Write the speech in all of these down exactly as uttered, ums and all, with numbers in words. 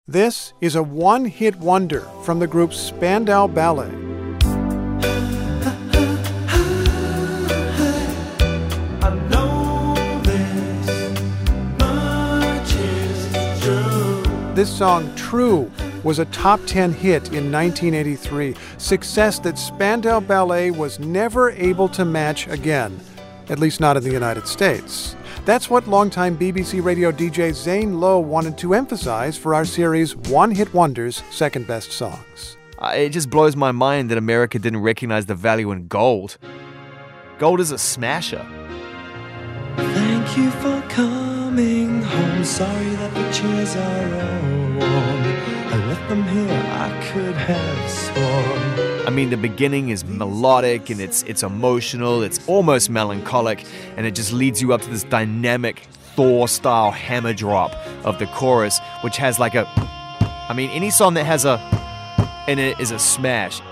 This is a one-hit wonder from the group Spandau Ballet. This song, True, was a top ten hit in nineteen eighty-three, success that Spandau Ballet was never able to match again, at least not in the United States. That's what longtime B B C radio D J Zane Lowe wanted to emphasize for our series One Hit Wonders, Second Best Songs. Uh, it just blows my mind that America didn't recognize the value in gold. Gold is a smasher. Thank you for coming home. Sorry that the chairs are all warm. I left them here, I could have sworn. I mean, the beginning is melodic and it's it's emotional, it's almost melancholic, and it just leads you up to this dynamic Thor-style hammer drop of the chorus, which has like a... I mean, any song that has a... in it is a smash.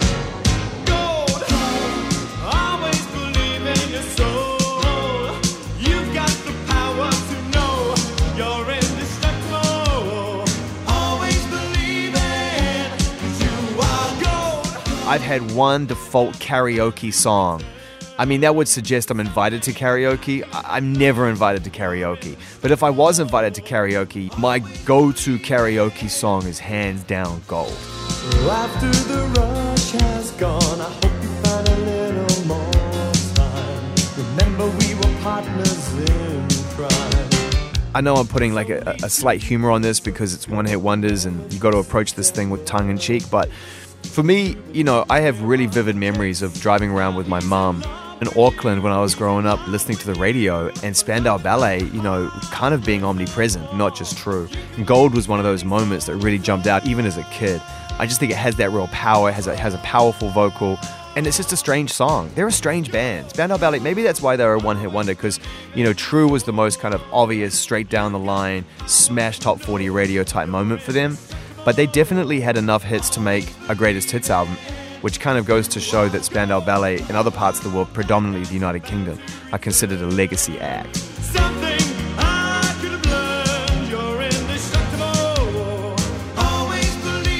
I've had one default karaoke song. I mean, that would suggest I'm invited to karaoke. I- I'm never invited to karaoke. But if I was invited to karaoke, my go-to karaoke song is hands down Gold. After the rush has gone, I hope you find a little more time. Remember we were partners in crime. I know I'm putting like a, a slight humor on this because it's one-hit wonders and you got to approach this thing with tongue-in-cheek, but for me, you know, I have really vivid memories of driving around with my mom in Auckland when I was growing up, listening to the radio, and Spandau Ballet, you know, kind of being omnipresent, not just True. And Gold was one of those moments that really jumped out, even as a kid. I just think it has that real power, it has a, has a powerful vocal, and it's just a strange song. They're a strange band. Spandau Ballet, maybe that's why they're a one-hit wonder, because, you know, True was the most kind of obvious, straight down the line, smash top forty radio type moment for them. But they definitely had enough hits to make a greatest hits album, which kind of goes to show that Spandau Ballet in other parts of the world, predominantly the United Kingdom, are considered a legacy act. Something I could have learned, you're indestructible, always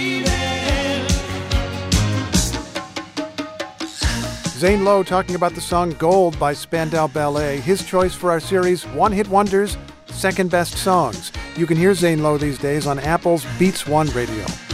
believing. Zane Lowe talking about the song Gold by Spandau Ballet, his choice for our series One Hit Wonders, Second Best Songs. You can hear Zane Lowe these days on Apple's Beats One Radio.